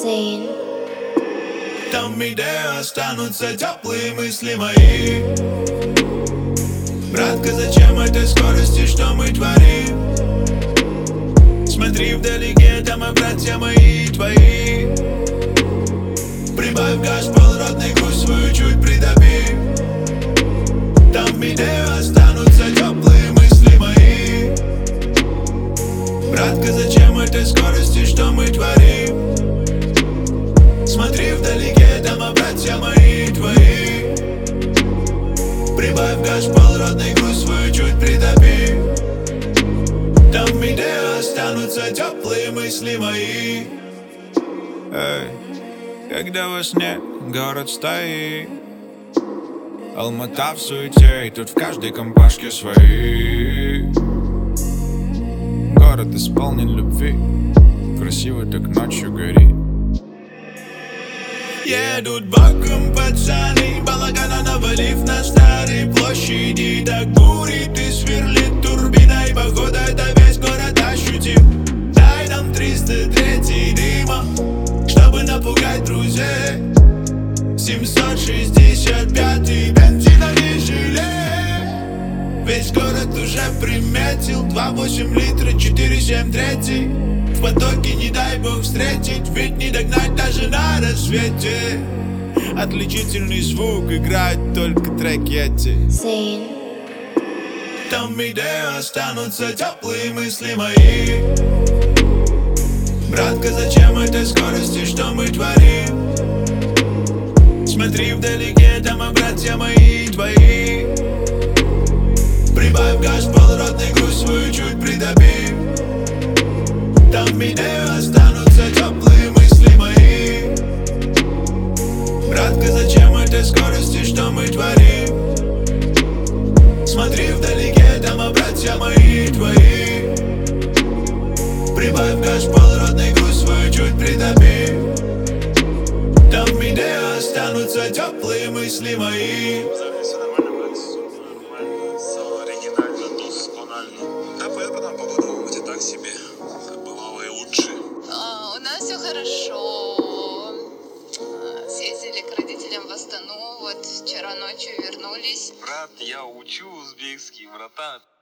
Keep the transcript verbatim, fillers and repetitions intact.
Zane. Там где останутся теплые мысли мои. Братка, зачем этой скорости, что мы творим? Смотри вдалеке, там и братья мои и твои. Прибавь газ, полротный груз свою чуть придави. Там где останутся теплые мысли мои. Братка, зачем этой скорости, что мы творим? Смотри вдалеке, там и братья мои и твои. Прибавь газ, полротный груз свою чуть придави. Там где останутся теплые мысли мои. Эй, когда во сне город стоит, Алмата в суете, и тут в каждой компашке свои. Город исполнен любви, красиво так ночью горит. Едут боком пацаны, балагана навалив на старой площади. Так курит и сверлит турбиной, походу это весь город ощутил. Дай нам триста третий дыма, чтобы напугать друзей. Семьсот шестьдесят пятый бензина не жалей. Весь город уже приметил два восемь литра, четыре семь третий. В потоке не дай бог встретить, ведь не догнать даже на рассвете. Отличительный звук, играют только треки эти. Zane. Там где останутся теплые мысли мои. Братка, зачем этой скорости, что мы творим? Смотри вдалеке, там и братья мои и твои. Прибавь газ, полротный груз свою чуть придави. Там где останутся теплые мысли мои. Братка, зачем этой скорости, что мы творим? Смотри вдалеке, там и братья мои и твои. Прибавь газ, полротный груз свою чуть придави. Там где останутся теплые мысли мои. Все нормально, брат, нормально, все оригинально, досконально. Да, понятно, там погода в Алмате так себе, бывало и лучше. А, у нас все хорошо. А, съездили к родителям в Астану, вот вчера ночью вернулись. Брат, я учу узбекский, братан.